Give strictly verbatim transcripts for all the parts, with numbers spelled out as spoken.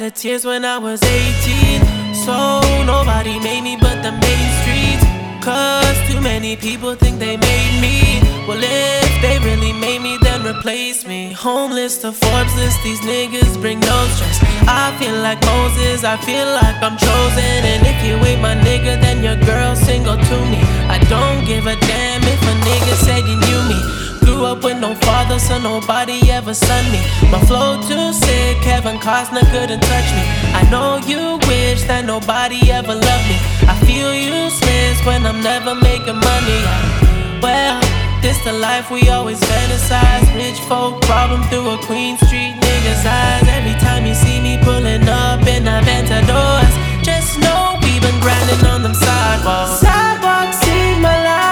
shedded tears when I was eighteen. So nobody made me but the main streets. Cause too many people think they made me. Well, if they really made me, then replace me. Homeless to Forbes list, these niggas bring no stress. I feel like Moses, I feel like I'm chosen. And if you ain't my nigga, then your girl single to me. I don't give a damn if a nigga said you knew me. Grew up with no father, so nobody ever son me. My flow too sick, Kevin Costner couldn't touch me. I know you wish that nobody ever loved me. I feel useless when I'm never making money. Well, this the life we always fantasize. Rich folk problem through a Queen Street nigga's eyes. Every time you see me pulling up in Aventadors, just know we been grinding on them sidewalks. Sidewalks see my life.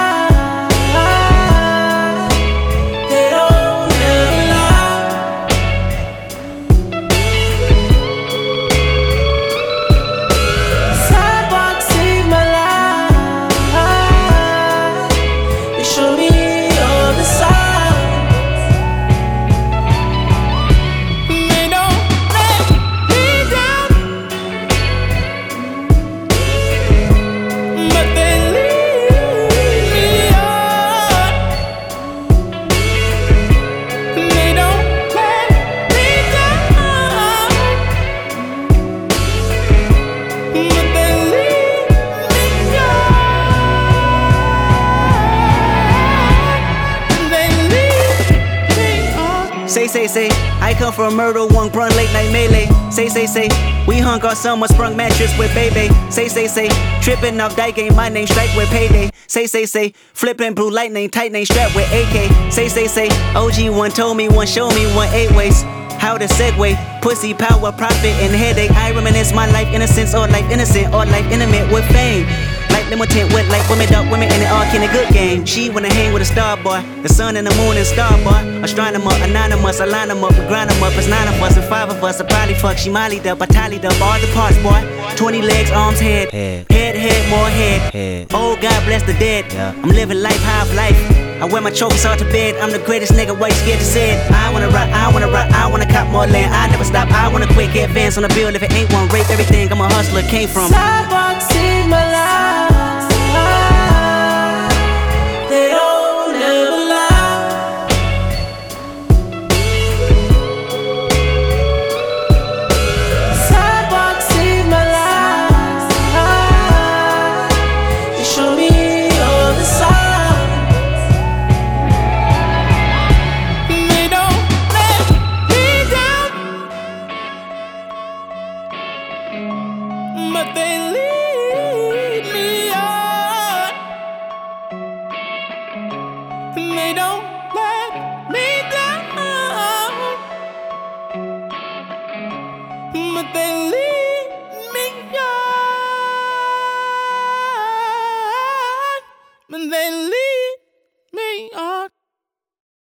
Say, say, say, I come from murder, one run late night melee. Say, say, say, we hung on someone sprung mattress with baby. Say, say, say, tripping off die game, my name strike with payday. Say, say, say, flipping blue lightning, tight name strapped with A K. Say, say, say, O G one told me, one show me, one eight ways. How to segue, pussy, power, profit, and headache. I reminisce my life innocence or life innocent or life intimate with fame. Like limited with like women, dark women, and it all in a good game. She wanna hang with a star boy, the sun and the moon and star boy. Astronomer, anonymous, I line them up, we grind them up. It's nine of us and five of us. I probably fuck, she mollied up, I tallied up all the parts, boy. Twenty legs, arms, head, head, head, head more head. head. Oh, God bless the dead. Yeah. I'm living life, half life. I wear my trophies out to bed. I'm the greatest nigga, why you scared to say it? I wanna rock, I wanna rock, I wanna cop more land. I never stop, I wanna quick advance on the bill. If it ain't one, rape everything. I'm a hustler, came from sidewalks.